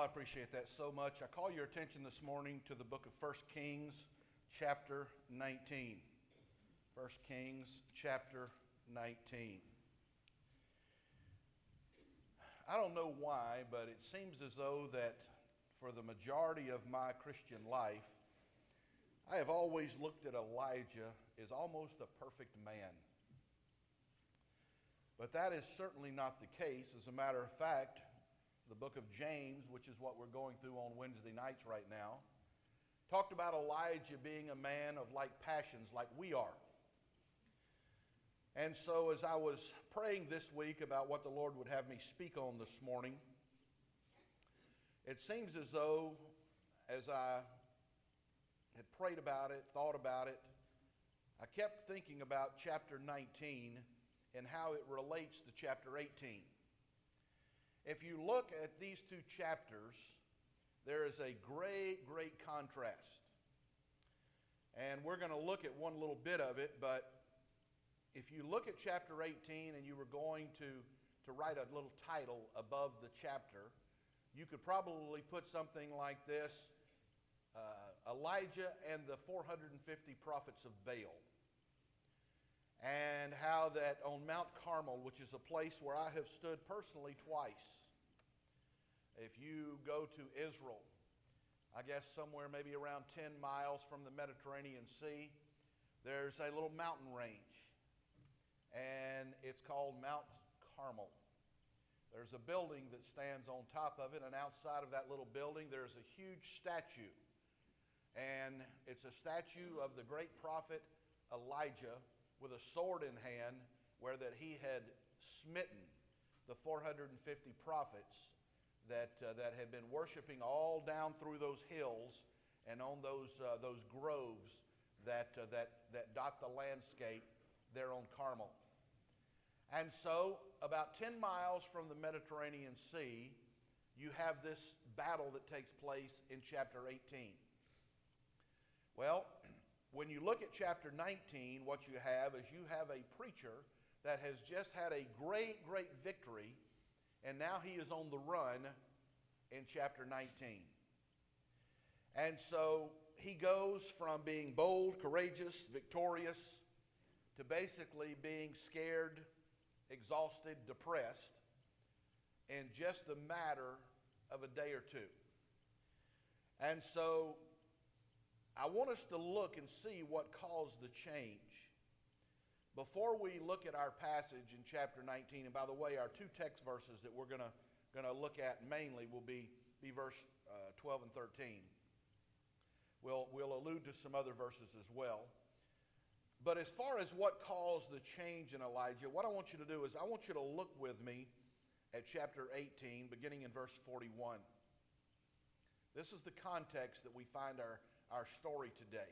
appreciate that so much. I call your attention this morning to the book of 1 Kings, chapter 19. 1 Kings, chapter 19. I don't know why, but it seems as though that for the majority of my Christian life, I have always looked at Elijah as almost a perfect man. But that is certainly not the case. As a matter of fact, the book of James, which is what we're going through on Wednesday nights right now, talked about Elijah being a man of like passions like we are. And so as I was praying this week about what the Lord would have me speak on this morning, it seems as though as I had prayed about it, thought about it, I kept thinking about chapter 19 and how it relates to chapter 18. If you look at these two chapters, there is a great contrast. And we're going to look at one little bit of it, but if you look at chapter 18 and you were going to write a little title above the chapter, you could probably put something like this, Elijah and the 450 prophets of Baal. And how that on Mount Carmel, which is a place where I have stood personally twice. If you go to Israel, I guess somewhere maybe around 10 miles from the Mediterranean Sea, there's a little mountain range. And it's called Mount Carmel. There's a building that stands on top of it, and outside of that little building there's a huge statue. And it's a statue of the great prophet Elijah with a sword in hand, where that he had smitten the 450 prophets that had been worshiping all down through those hills and on those groves that dot the landscape there on Carmel. And so about 10 miles from the Mediterranean Sea, you have this battle that takes place in chapter 18. Well, when you look at chapter 19, what you have is you have a preacher that has just had a great victory, and now he is on the run in chapter 19. And so he goes from being bold, courageous, victorious, to basically being scared, exhausted, depressed in just a matter of a day or two. And so I want us to look and see what caused the change. Before we look at our passage in chapter 19, and by the way, our two text verses that we're going to look at mainly will be verse 12 and 13. We'll allude to some other verses as well. But as far as what caused the change in Elijah, what I want you to do is I want you to look with me at chapter 18, beginning in verse 41. This is the context that we find our story today.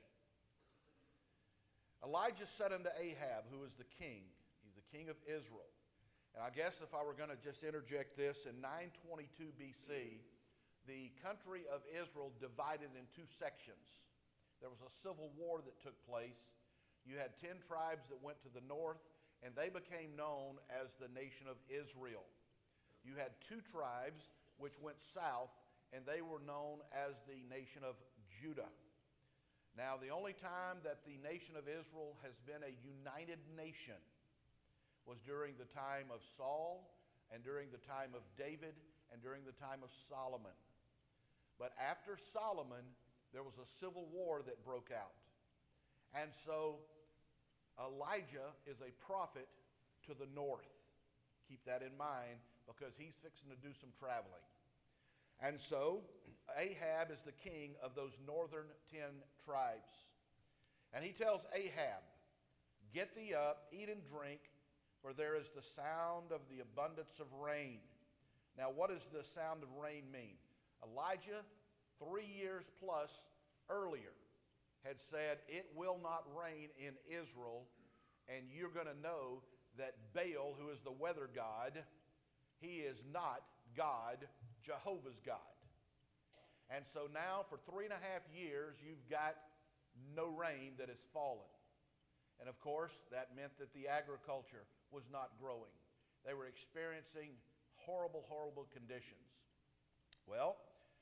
Elijah said unto Ahab, who is the king, he's the king of Israel. And I guess if I were going to just interject this, in 922 BC, the country of Israel divided in two sections. There was a civil war that took place. You had 10 tribes that went to the north, and they became known as the nation of Israel. You had 2 tribes which went south, and they were known as the nation of Judah. Now, the only time that the nation of Israel has been a united nation was during the time of Saul, and during the time of David, and during the time of Solomon. But after Solomon, there was a civil war that broke out. And so Elijah is a prophet to the north. Keep that in mind, because he's fixing to do some traveling. And so Ahab is the king of those northern 10 tribes. And he tells Ahab, get thee up, eat and drink, for there is the sound of the abundance of rain. Now, what does the sound of rain mean? Elijah, 3 years plus earlier, had said, it will not rain in Israel, and you're going to know that Baal, who is the weather god, he is not God, Jehovah's God. And so now for 3.5 years, you've got no rain that has fallen. And of course, that meant that the agriculture was not growing. They were experiencing horrible conditions. Well,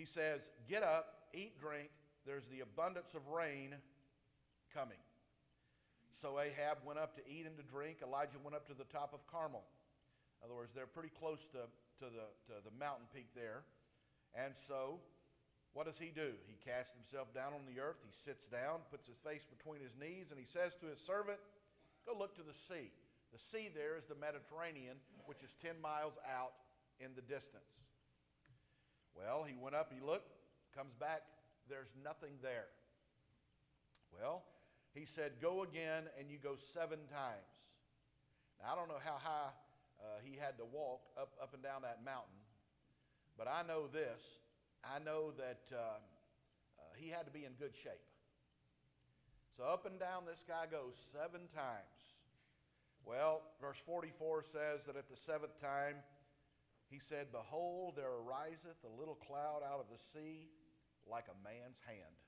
says, get up, eat, drink. There's the abundance of rain coming. So Ahab went up to eat and to drink. Elijah went up to the top of Carmel. In other words, they're pretty close to the mountain peak there. And so, what does he do? He casts himself down on the earth. He sits down, puts his face between his knees, and he says to his servant, go look to the sea. The sea there is the Mediterranean, which is 10 miles out in the distance. Well, he went up, he looked, comes back, there's nothing there. Well, he said, go again, and you go 7 times. Now, I don't know how high he had to walk up and down that mountain, but I know this. I know that he had to be in good shape. So up and down this guy goes 7 times. Well, verse 44 says that at the 7th time, he said, behold, there ariseth a little cloud out of the sea like a man's hand.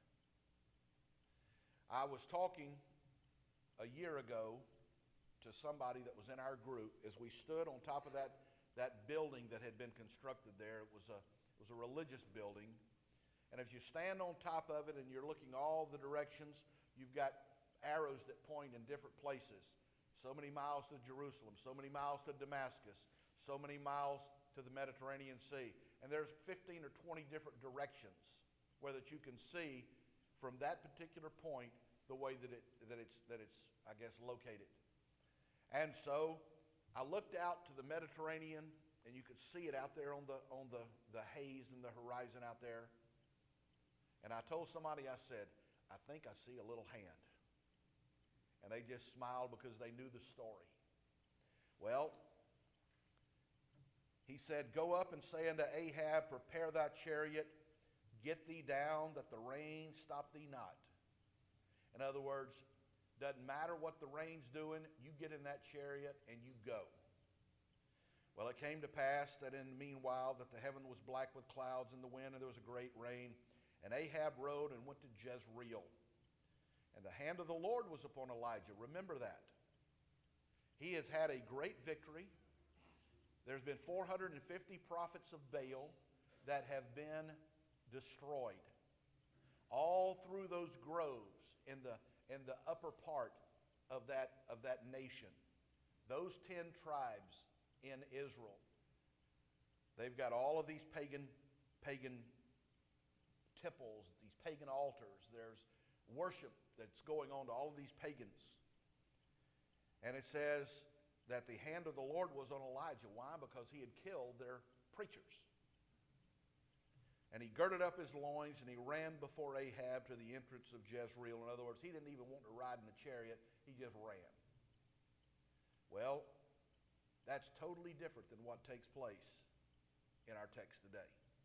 I was talking a year ago to somebody that was in our group as we stood on top of that building that had been constructed there. It was a religious building. And if you stand on top of it and you're looking all the directions, you've got arrows that point in different places. So many miles to Jerusalem, so many miles to Damascus, so many miles to the Mediterranean Sea. And there's 15 or 20 different directions where that you can see from that particular point the way that it's I guess located. And so I looked out to the Mediterranean, and you could see it out there on the haze and the horizon out there. And I told somebody, I said, I think I see a little hand. And they just smiled because they knew the story. Well, he said, go up and say unto Ahab, prepare thy chariot, get thee down, that the rain stop thee not. In other words, doesn't matter what the rain's doing, you get in that chariot and you go. Well, it came to pass that in the meanwhile that the heaven was black with clouds and the wind, and there was a great rain. And Ahab rode and went to Jezreel. And the hand of the Lord was upon Elijah. Remember that. He has had a great victory. There's been 450 prophets of Baal that have been destroyed. All through those groves in the upper part of that nation. Those 10 tribes in Israel. They've got all of these pagan temples, these pagan altars. There's worship that's going on to all of these pagans. And it says that the hand of the Lord was on Elijah. Why? Because he had killed their preachers. And he girded up his loins and he ran before Ahab to the entrance of Jezreel. In other words, he didn't even want to ride in a chariot. He just ran. Well, that's totally different than what takes place in our text today.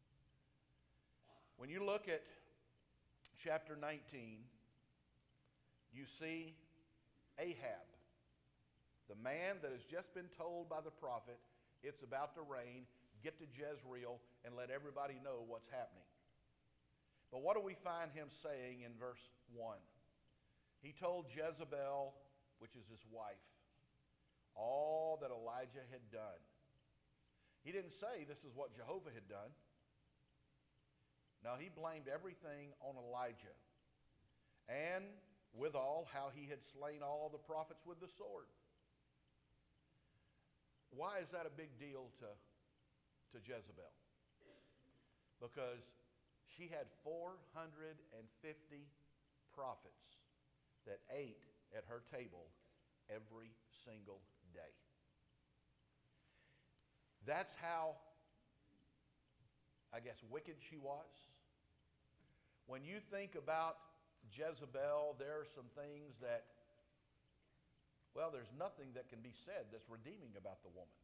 When you look at chapter 19, you see Ahab, the man that has just been told by the prophet, it's about to rain, get to Jezreel and let everybody know what's happening. But what do we find him saying in verse 1? He told Jezebel, which is his wife, all that Elijah had done. He didn't say this is what Jehovah had done. No, he blamed everything on Elijah. And withal, how he had slain all the prophets with the sword. Why is that a big deal to Jezebel? Because she had 450 prophets that ate at her table every single day. That's how, I guess, wicked she was. When you think about Jezebel, there are some things that, well, there's nothing that can be said that's redeeming about the woman.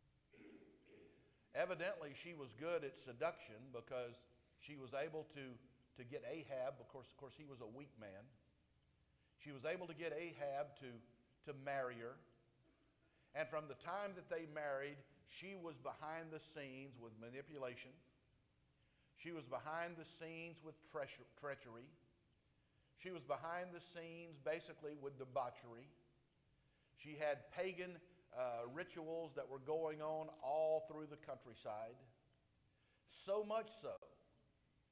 Evidently, she was good at seduction because she was able to get Ahab, of course, he was a weak man. She was able to get Ahab to marry her. And from the time that they married, she was behind the scenes with manipulation. She was behind the scenes with treachery. She was behind the scenes basically with debauchery. She had pagan rituals that were going on all through the countryside. So much so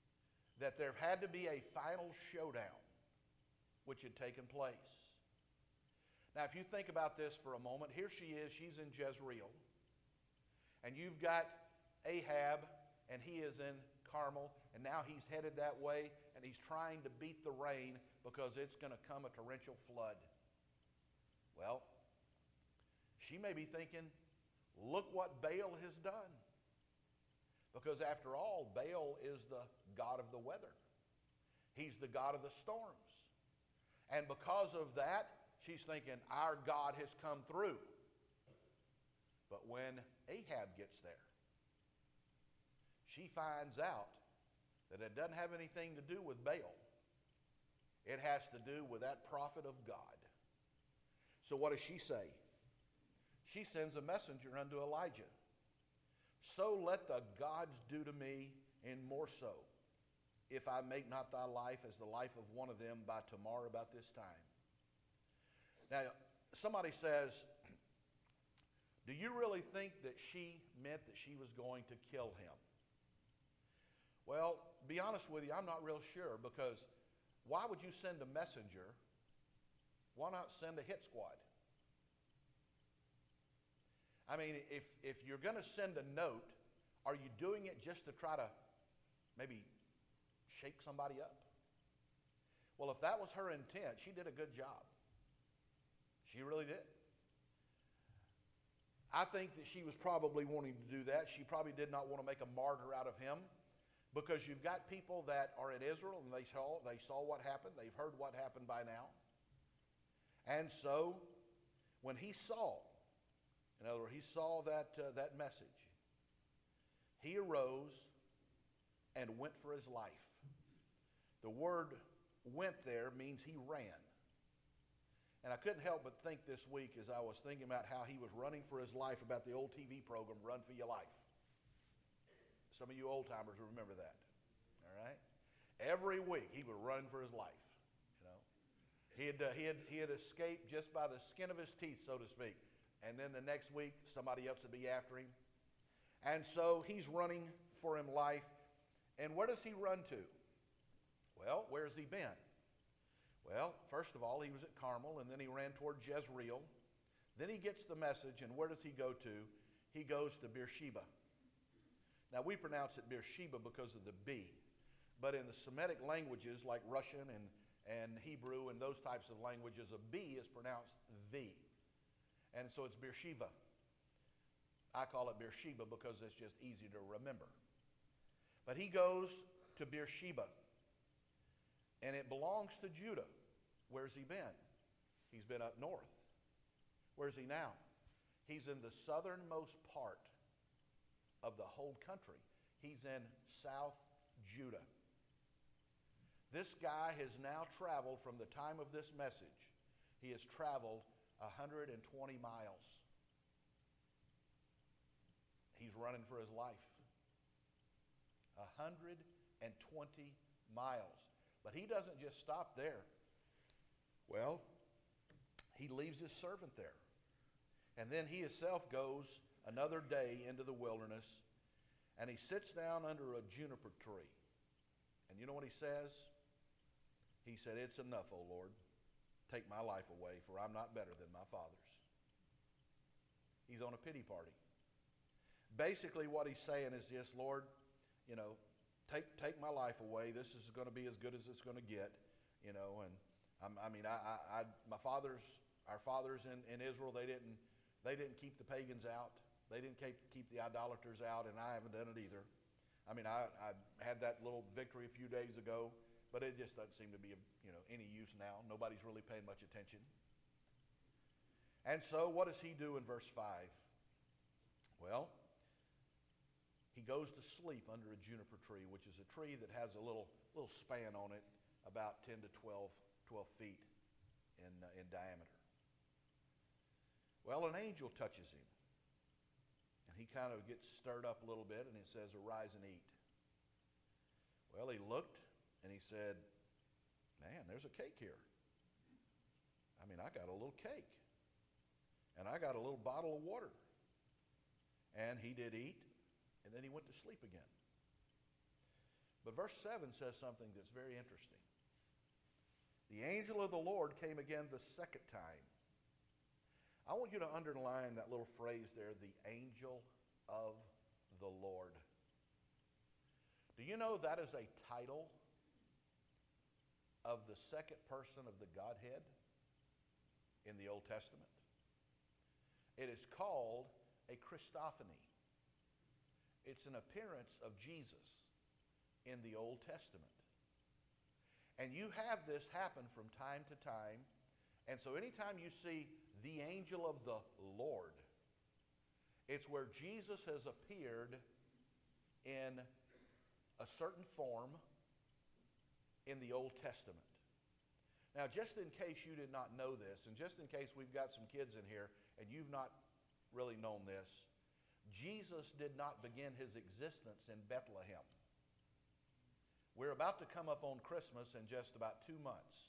that there had to be a final showdown which had taken place. Now, if you think about this for a moment, here she is, she's in Jezreel, and you've got Ahab, and he is in Carmel, and now he's headed that way, and he's trying to beat the rain because it's going to come a torrential flood. Well, she may be thinking, look what Baal has done. Because after all, Baal is the god of the weather. He's the god of the storms. And because of that, she's thinking, our God has come through. But when Ahab gets there, she finds out that it doesn't have anything to do with Baal. It has to do with that prophet of God. So what does she say? She sends a messenger unto Elijah. So let the gods do to me, and more so, if I make not thy life as the life of one of them by tomorrow about this time. Now, somebody says, do you really think that she meant that she was going to kill him? Well, to be honest with you, I'm not real sure, because why would you send a messenger? Why not send a hit squad? I mean, if you're going to send a note, are you doing it just to try to maybe shake somebody up? Well, if that was her intent, she did a good job. She really did. I think that she was probably wanting to do that. She probably did not want to make a martyr out of him, because you've got people that are in Israel and they saw what happened. They've heard what happened by now. And so when he saw, in other words, he saw that message, he arose and went for his life. The word went there means he ran. And I couldn't help but think this week, as I was thinking about how he was running for his life, about the old TV program, Run for Your Life. Some of you old timers remember that. All right? Every week he would run for his life. You know, he had escaped just by the skin of his teeth, so to speak. And then the next week somebody else would be after him. And so he's running for him life. And where does he run to? Well, where's he been? Well, first of all, he was at Carmel, and then he ran toward Jezreel. Then he gets the message, and where does he go to? He goes to Beersheba. Now, we pronounce it Beersheba because of the B, but in the Semitic languages like Russian and Hebrew and those types of languages, a B is pronounced V. And so it's Beersheba. I call it Beersheba because it's just easy to remember. But he goes to Beersheba, and it belongs to Judah. Where's he been? He's been up north. Where's he now? He's in the southernmost part of the whole country. He's in South Judah. This guy has now traveled, from the time of this message, he has traveled 120 miles. He's running for his life. 120 miles. But he doesn't just stop there. Well, he leaves his servant there. And then he himself goes another day into the wilderness, and he sits down under a juniper tree. And you know what he says? He said, "It's enough, O Lord. Take my life away, for I'm not better than my father's." He's on a pity party. Basically what he's saying is this: Lord, take my life away. This is going to be as good as it's going to get, And our fathers in Israel, they didn't keep the pagans out. They didn't keep the idolaters out, and I haven't done it either. I had that little victory a few days ago, but it just doesn't seem to be any use now. Nobody's really paying much attention. And so what does he do in verse 5? Well, he goes to sleep under a juniper tree, which is a tree that has a little span on it, about 10 to 12 feet in diameter. Well, an angel touches him, and he kind of gets stirred up a little bit, and it says, "Arise and eat." Well, he looked, and he said, "Man, there's a cake here. I got a little cake, and I got a little bottle of water." And he did eat, and then he went to sleep again. But verse 7 says something that's very interesting. The angel of the Lord came again the second time. I want you to underline that little phrase there, the angel of the Lord. Do you know that is a title of the second person of the Godhead in the Old Testament? It is called a Christophany. It's an appearance of Jesus in the Old Testament. And you have this happen from time to time. And so anytime you see the angel of the Lord, it's where Jesus has appeared in a certain form in the Old Testament. Now, just in case you did not know this, and just in case we've got some kids in here and you've not really known this, Jesus did not begin his existence in Bethlehem. We're about to come up on Christmas in just about 2 months.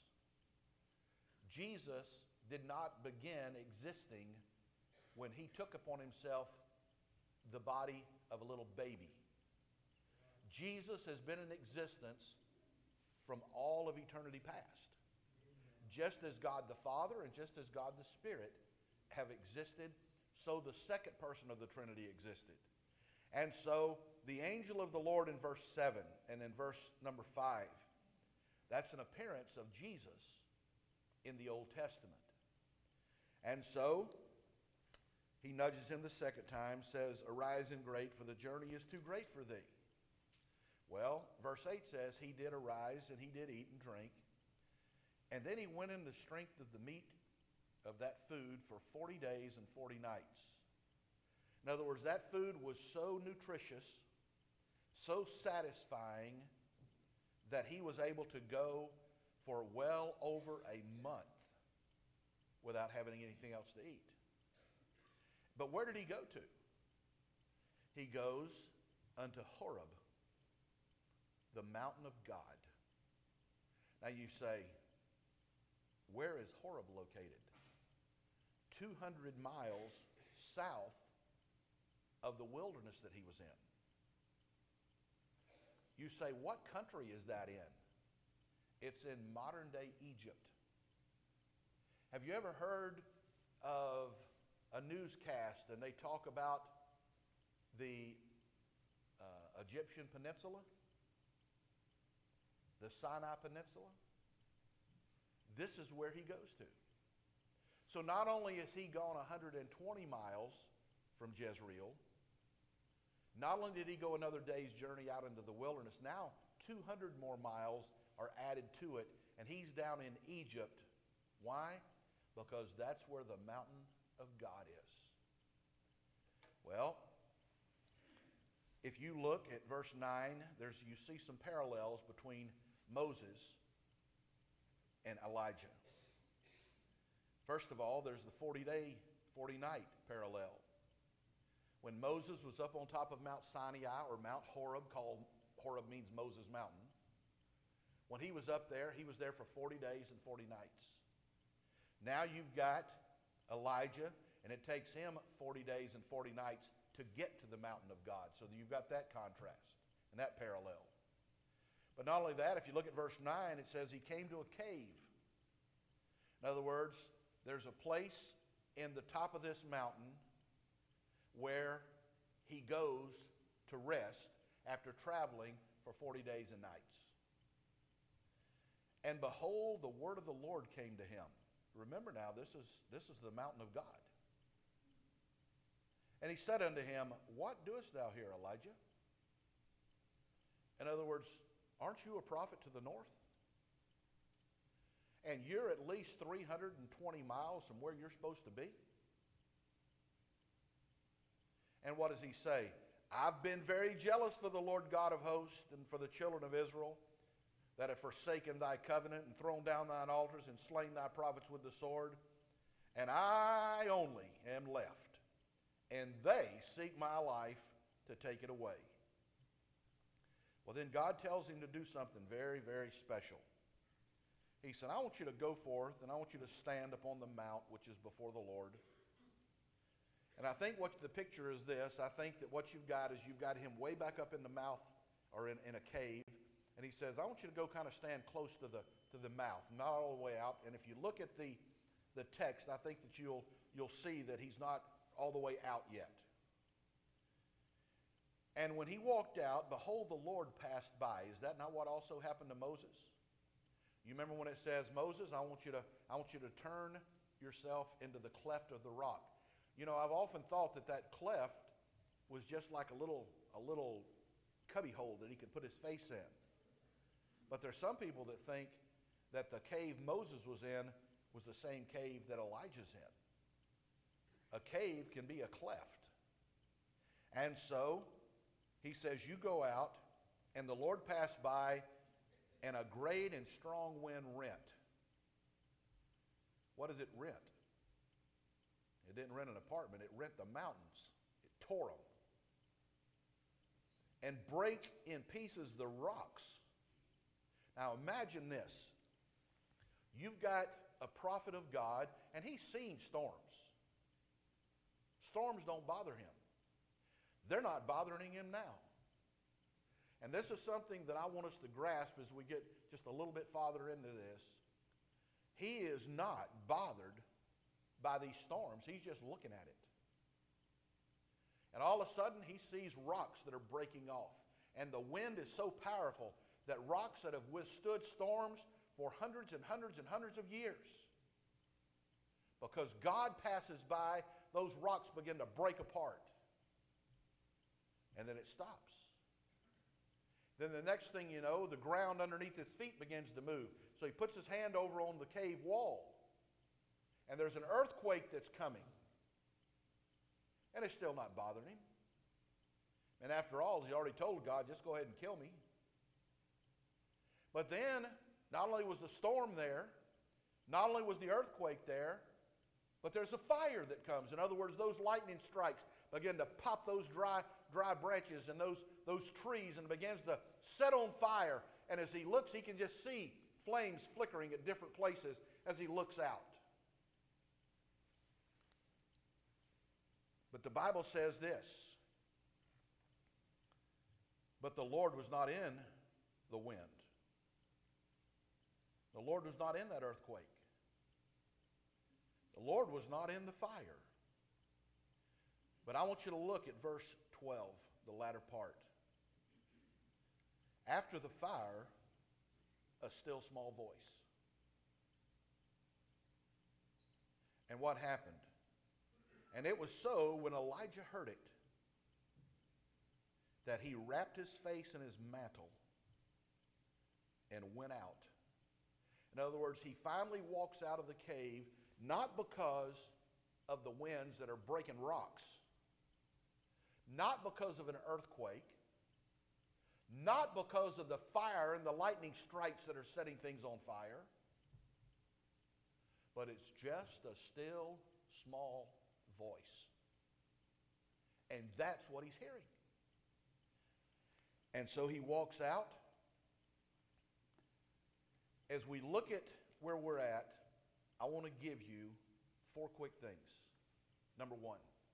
Jesus did not begin existing when he took upon himself the body of a little baby. Jesus has been in existence from all of eternity past. Just as God the Father and just as God the Spirit have existed, so the second person of the Trinity existed. And so the angel of the Lord in verse 7 and in verse number 5, that's an appearance of Jesus in the Old Testament. And so he nudges him the second time, says, "Arise and great, for the journey is too great for thee." Well, verse 8 says, he did arise and he did eat and drink. And then he went in the strength of the meat of that food for 40 days and 40 nights. In other words, that food was so nutritious, so satisfying, that he was able to go for well over a month without having anything else to eat. But where did he go to? He goes unto Horeb, the mountain of God. Now you say, where is Horeb located? 200 miles south of the wilderness that he was in. You say, what country is that in? It's in modern-day Egypt. Have you ever heard of a newscast and they talk about the Egyptian peninsula? The Sinai Peninsula? This is where he goes to. So not only is he gone 120 miles from Jezreel, not only did he go another day's journey out into the wilderness, now 200 more miles are added to it, and he's down in Egypt. Why? Because that's where the mountain of God is. Well, if you look at verse 9, you see some parallels between Moses and Elijah. First of all, there's the 40-day, 40-night parallel. When Moses was up on top of Mount Sinai, or Mount Horeb, Horeb means Moses Mountain. When he was up there, he was there for 40 days and 40 nights. Now you've got Elijah, and it takes him 40 days and 40 nights to get to the mountain of God. So you've got that contrast and that parallel. But not only that, if you look at verse 9, it says he came to a cave. In other words, there's a place in the top of this mountain where he goes to rest after traveling for 40 days and nights. And behold, the word of the Lord came to him. Remember now, this is the mountain of God. And he said unto him, What doest thou here, Elijah? In other words, aren't you a prophet to the north? And you're at least 320 miles from where you're supposed to be? And what does he say? I've been very jealous for the Lord God of hosts and for the children of Israel, that have forsaken thy covenant and thrown down thine altars and slain thy prophets with the sword. And I only am left, and they seek my life to take it away. Well, then God tells him to do something very, very special. He said, I want you to go forth, and I want you to stand upon the mount which is before the Lord. And I think what the picture is this. I think that what you've got is you've got him way back up in the mouth, or in a cave, And he says, I want you to go kind of stand close to the mouth, not all the way out. And if you look at the text, I think that you'll see that he's not all the way out yet. And when he walked out, behold, the Lord passed by. Is that not what also happened to Moses? You remember when it says, Moses, I want you to turn yourself into the cleft of the rock. You know, I've often thought that cleft was just like a little cubby hole that he could put his face in. But there's some people that think that the cave Moses was in was the same cave that Elijah's in. A cave can be a cleft. And so he says, you go out, and the Lord passed by, and a great and strong wind rent. What does it rent? It didn't rent an apartment. It rent the mountains. It tore them. And break in pieces the rocks. Now imagine this. You've got a prophet of God, and he's seen storms. Storms don't bother him. They're not bothering him now. And this is something that I want us to grasp as we get just a little bit farther into this. He is not bothered by these storms. He's just looking at it. And all of a sudden, he sees rocks that are breaking off. And the wind is so powerful that rocks that have withstood storms for hundreds and hundreds and hundreds of years. Because God passes by, those rocks begin to break apart. And then it stops. Then the next thing you know, the ground underneath his feet begins to move. So he puts his hand over on the cave wall. And there's an earthquake that's coming. And it's still not bothering him. And after all, he's already told God, just go ahead and kill me. But then, not only was the storm there, not only was the earthquake there, but there's a fire that comes. In other words, those lightning strikes begin to pop those dry branches and those trees and begins to set on fire. And as he looks, he can just see flames flickering at different places as he looks out. But the Bible says this. But the Lord was not in the wind. The Lord was not in that earthquake. The Lord was not in the fire. But I want you to look at verse 12, the latter part. After the fire, a still small voice. And what happened? And it was so when Elijah heard it that he wrapped his face in his mantle and went out. In other words, he finally walks out of the cave, not because of the winds that are breaking rocks, not because of an earthquake, not because of the fire and the lightning strikes that are setting things on fire, but it's just a still, small voice. And that's what he's hearing. And so he walks out. As we look at where we're at, I want to give you 4 quick things. Number 1,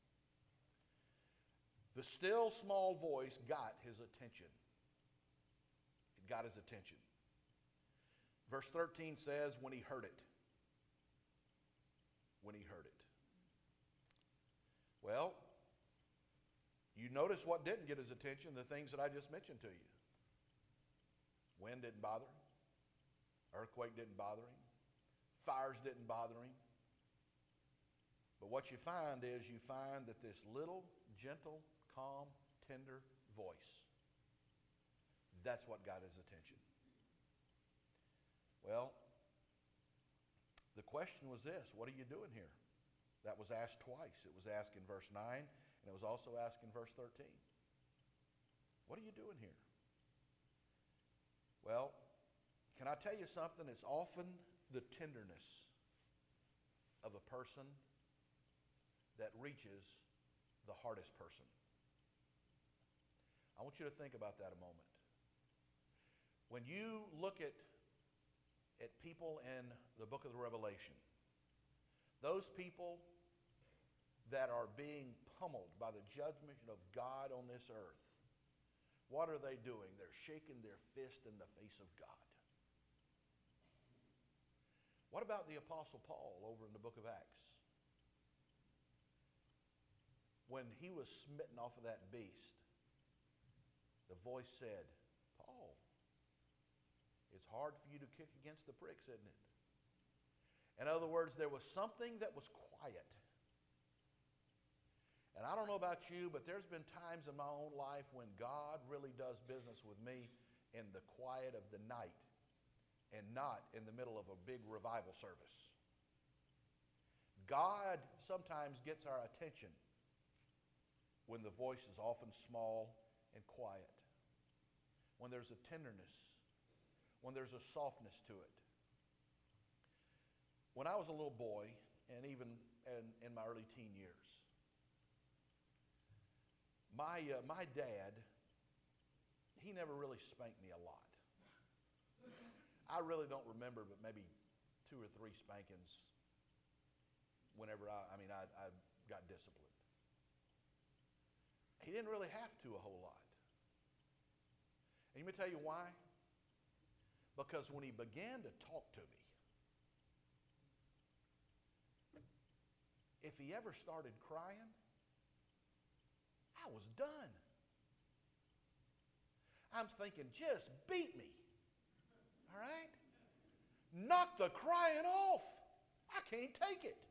the still small voice got his attention. It got his attention. Verse 13 says, when he heard it. When he heard it. Well, you notice what didn't get his attention, the things that I just mentioned to you. Wind didn't bother him. Earthquake didn't bother him. Fires didn't bother him. But what you find is you find that this little, gentle, calm, tender voice, that's what got his attention. Well, the question was this: what are you doing here? That was asked twice. It was asked in verse 9, and it was also asked in verse 13. What are you doing here? Well, can I tell you something? It's often the tenderness of a person that reaches the hardest person. I want you to think about that a moment. When you look at people in the book of the Revelation, those people that are being pummeled by the judgment of God on this earth, What are they doing? They're shaking their fist in the face of God. What about the Apostle Paul over in the book of Acts? When he was smitten off of that beast, the voice said, Paul, it's hard for you to kick against the pricks, isn't it? In other words, there was something that was quiet. And I don't know about you, but there's been times in my own life when God really does business with me in the quiet of the night and not in the middle of a big revival service. God sometimes gets our attention when the voice is often small and quiet, when there's a tenderness, when there's a softness to it. When I was a little boy, and even in my early teen years, my dad, he never really spanked me a lot. I really don't remember, but maybe 2 or 3 spankings whenever I got disciplined. He didn't really have to a whole lot. And let me tell you why. Because when he began to talk to me, if he ever started crying, I was done. I'm thinking, just beat me. All right? Knock the crying off. I can't take it.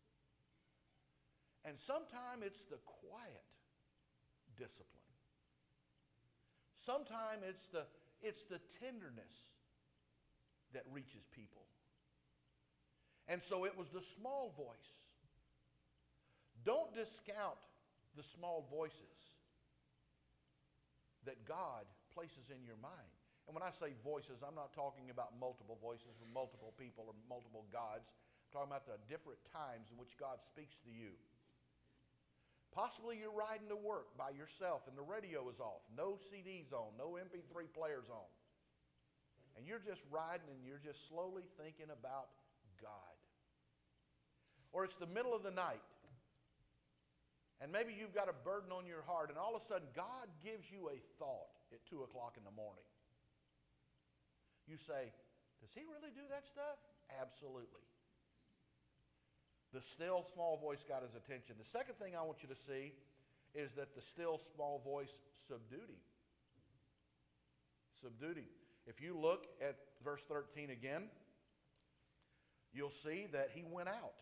And sometimes it's the quiet discipline. Sometimes it's the tenderness that reaches people. And so it was the small voice. Don't discount the small voices that God places in your mind. And when I say voices, I'm not talking about multiple voices from multiple people or multiple gods. I'm talking about the different times in which God speaks to you. Possibly you're riding to work by yourself and the radio is off, no CDs on, no MP3 players on. And you're just riding and you're just slowly thinking about God. Or it's the middle of the night and maybe you've got a burden on your heart and all of a sudden God gives you a thought at 2 o'clock in the morning. You say, does he really do that stuff? Absolutely. The still small voice got his attention. The second thing I want you to see is that the still small voice subdued him. Subdued him. If you look at verse 13 again, you'll see that he went out.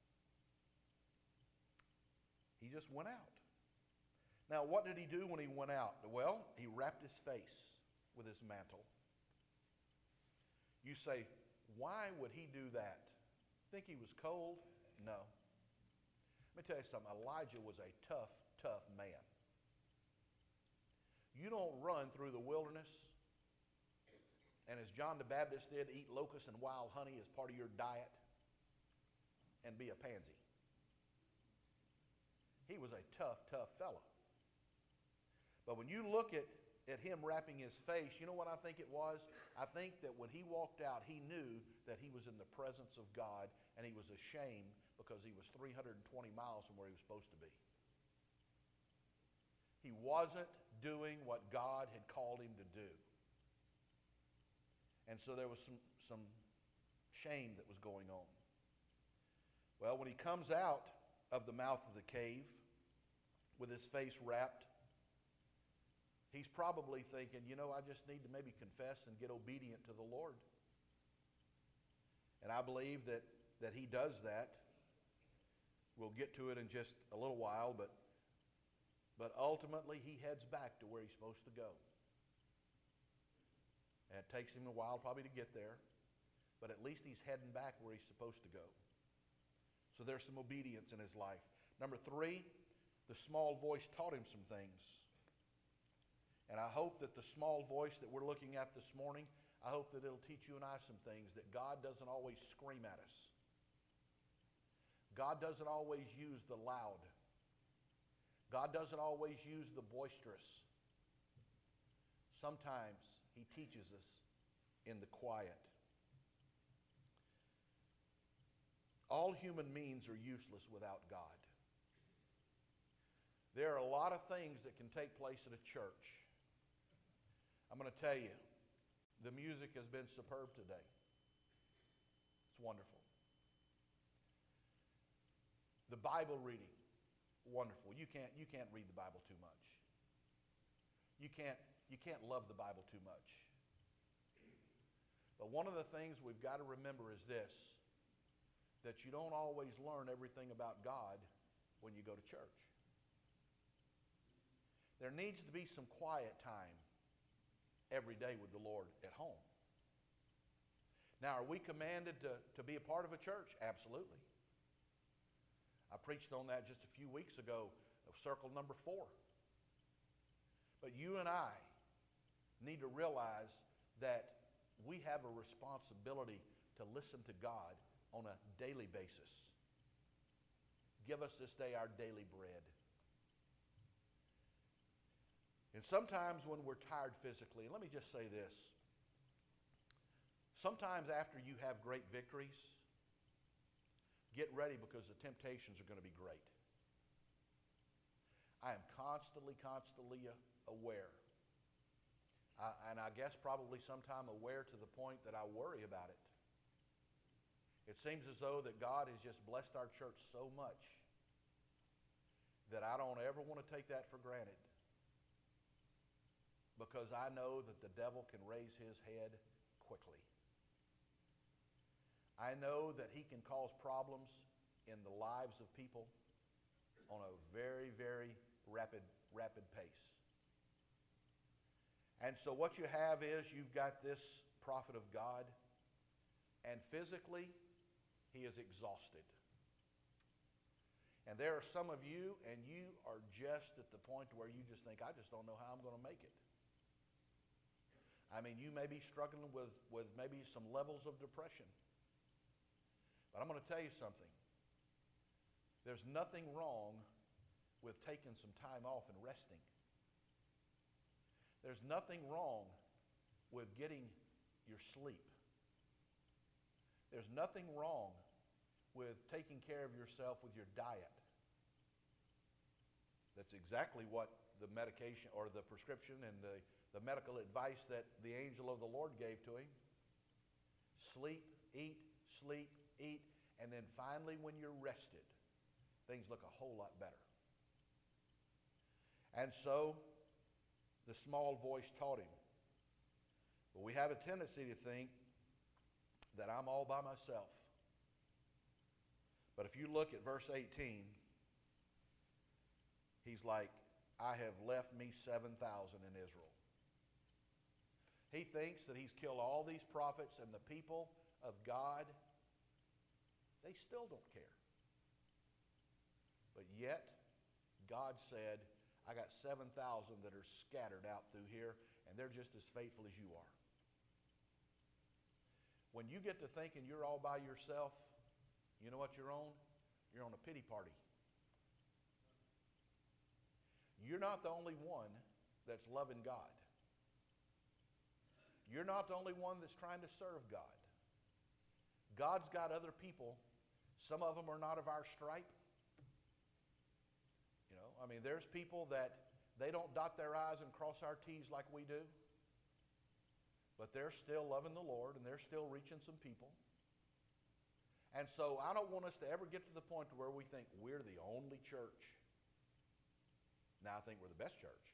He just went out. Now, what did he do when he went out? Well, he wrapped his face with his mantle. You say, why would he do that? Think he was cold? No. Let me tell you something. Elijah was a tough, tough man. You don't run through the wilderness and, as John the Baptist did, eat locusts and wild honey as part of your diet and be a pansy. He was a tough, tough fellow. But when you look at him wrapping his face, you know what I think it was? I think that when he walked out, he knew that he was in the presence of God, and he was ashamed because he was 320 miles from where he was supposed to be. He wasn't doing what God had called him to do. And so there was some shame that was going on. Well, when he comes out of the mouth of the cave with his face wrapped, he's probably thinking, I just need to maybe confess and get obedient to the Lord. And I believe that he does that. We'll get to it in just a little while, but ultimately he heads back to where he's supposed to go. And it takes him a while probably to get there, but at least he's heading back where he's supposed to go. So there's some obedience in his life. Number 3, the small voice taught him some things. And I hope that the small voice that we're looking at this morning, I hope that it'll teach you and I some things, that God doesn't always scream at us. God doesn't always use the loud. God doesn't always use the boisterous. Sometimes he teaches us in the quiet. All human means are useless without God. There are a lot of things that can take place at a church I'm going to tell you, the music has been superb today. It's wonderful. The Bible reading, wonderful. You can't read the Bible too much. You can't love the Bible too much. But one of the things we've got to remember is this, that you don't always learn everything about God when you go to church. There needs to be some quiet time every day with the Lord at home. Now, are we commanded to be a part of a church? Absolutely. I preached on that just a few weeks ago, of circle number 4. But you and I need to realize that we have a responsibility to listen to God on a daily basis. Give us this day our daily bread. And sometimes when we're tired physically, and let me just say this, sometimes after you have great victories, get ready because the temptations are going to be great. I am constantly aware. And I guess probably sometime aware to the point that I worry about it. It seems as though that God has just blessed our church so much that I don't ever want to take that for granted. Because I know that the devil can raise his head quickly. I know that he can cause problems in the lives of people on a very, very rapid pace. And so what you have is you've got this prophet of God, and physically he is exhausted. And there are some of you, and you are just at the point where you just think, I just don't know how I'm going to make it. I mean, you may be struggling with maybe some levels of depression. But I'm going to tell you something. There's nothing wrong with taking some time off and resting. There's nothing wrong with getting your sleep. There's nothing wrong with taking care of yourself with your diet. That's exactly what the medication or the prescription and the medical advice that the angel of the Lord gave to him. Sleep, eat, and then finally when you're rested, things look a whole lot better. And so, the small voice taught him. But we have a tendency to think that I'm all by myself. But if you look at verse 18, he's like, I have left me 7,000 in Israel. He thinks that he's killed all these prophets, and the people of God, they still don't care. But yet, God said, I got 7,000 that are scattered out through here, and they're just as faithful as you are. When you get to thinking you're all by yourself, you know what you're on? You're on a pity party. You're not the only one that's loving God. You're not the only one that's trying to serve God. God's got other people. Some of them are not of our stripe. You know, I mean, there's people that they don't dot their I's and cross our T's like we do. But they're still loving the Lord, and they're still reaching some people. And so I don't want us to ever get to the point where we think we're the only church. Now I think we're the best church.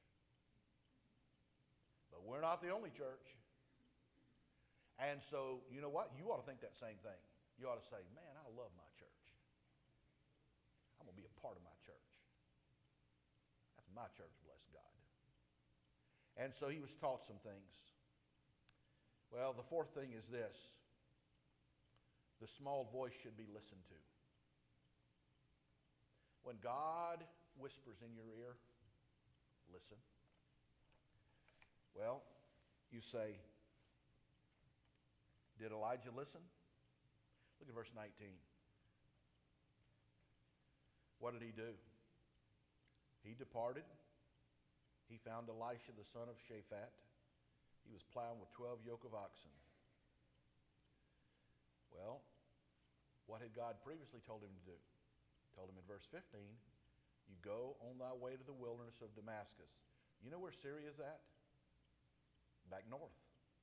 But we're not the only church. And so, you know what? You ought to think that same thing. You ought to say, man, I love my church. I'm going to be a part of my church. That's my church, bless God. And so he was taught some things. Well, the fourth thing is this. The small voice should be listened to. When God whispers in your ear, listen. Well, you say, did Elijah listen? Look at verse 19. What did he do? He departed. He found Elisha the son of Shaphat. He was plowing with 12 yoke of oxen. Well, what had God previously told him to do? Told him in verse 15, you go on thy way to the wilderness of Damascus. You know where Syria is at? back north.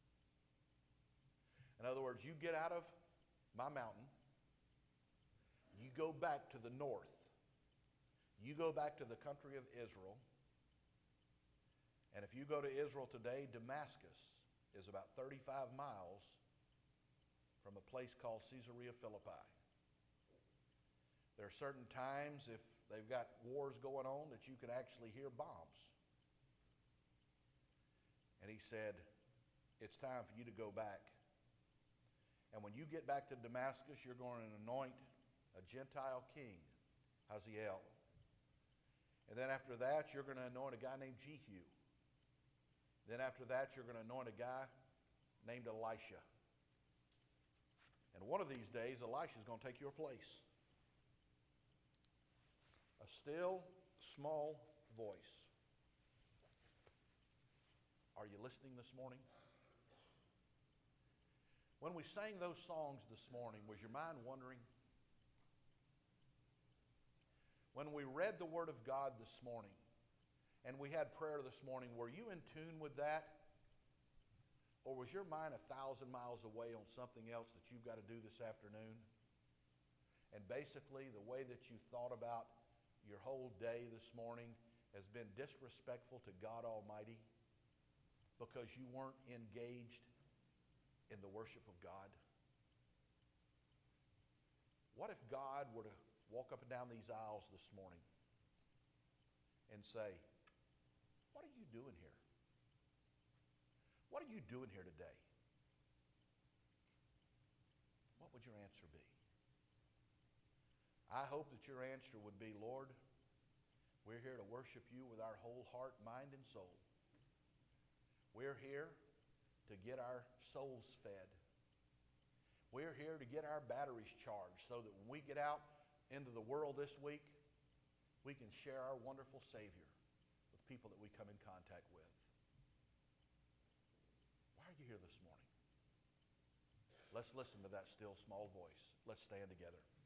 In other words, you get out of my mountain, you go back to the north, you go back to the country of Israel, and if you go to Israel today, Damascus is about 35 miles from a place called Caesarea Philippi. There are certain times, if they've got wars going on, that you can actually hear bombs. And he said, it's time for you to go back. And when you get back to Damascus, you're going to anoint a Gentile king, Hazael. And then after that, you're going to anoint a guy named Jehu. Then after that, you're going to anoint a guy named Elisha. And one of these days, Elisha's going to take your place. A still, small voice. Are you listening this morning? When we sang those songs this morning, was your mind wandering? When we read the Word of God this morning, and we had prayer this morning, were you in tune with that? Or was your mind 1,000 miles away on something else that you've got to do this afternoon? And basically, the way that you thought about your whole day this morning has been disrespectful to God Almighty because you weren't engaged in the worship of God? What if God were to walk up and down these aisles this morning and say, what are you doing here? What are you doing here today? What would your answer be? I hope that your answer would be, Lord, we're here to worship you with our whole heart, mind, and soul. We're here to get our souls fed. We're here to get our batteries charged so that when we get out into the world this week, we can share our wonderful Savior with people that we come in contact with. Why are you here this morning? Let's listen to that still small voice. Let's stand together.